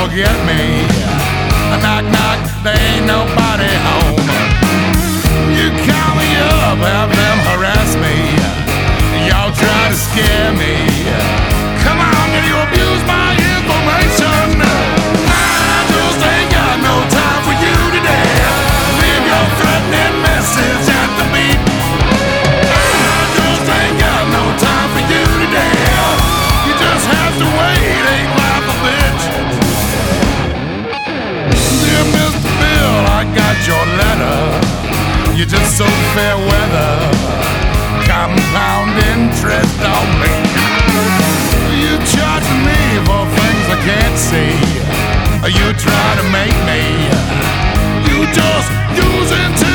forget me. Knock, knock, there ain't nobody home. You call me up, have them harass me. Y'all try to scare me. Come on, and you abuse my information. I just ain't got no time for you today. Leave your threatening message at the beat. I just ain't got no time for you today. You just have to wait, ain't life a bitch. Dear Mr. Bill, I got your letter. You're just so fair weather. Compound interest on me. You charging me for things I can't see. You try to make me. You just using